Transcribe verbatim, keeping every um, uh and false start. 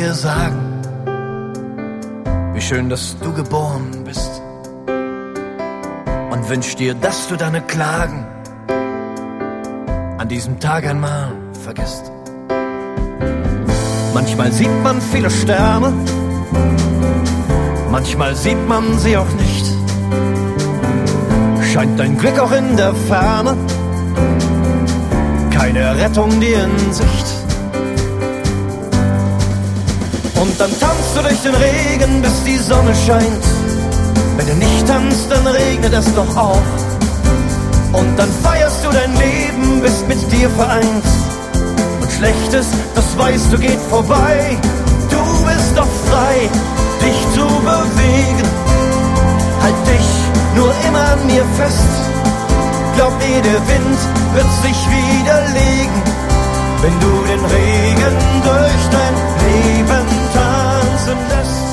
dir sagen, wie schön, dass du geboren bist, und wünsch dir, dass du deine Klagen an diesem Tag einmal vergisst. Manchmal sieht man viele Sterne, manchmal sieht man sie auch nicht. Scheint dein Glück auch in der Ferne, keine Rettung dir in Sicht. Und dann tanzt du durch den Regen, bis die Sonne scheint. Wenn du nicht tanzt, dann regnet es doch auch. Und dann feierst du dein Leben, bist mit dir vereint. Und Schlechtes, das weißt du, geht vorbei. Du bist doch frei, dich zu bewegen. Halt dich nur immer an mir fest. Glaub mir, der Wind wird sich widerlegen, wenn du den Regen durch dein Leben tanzen lässt.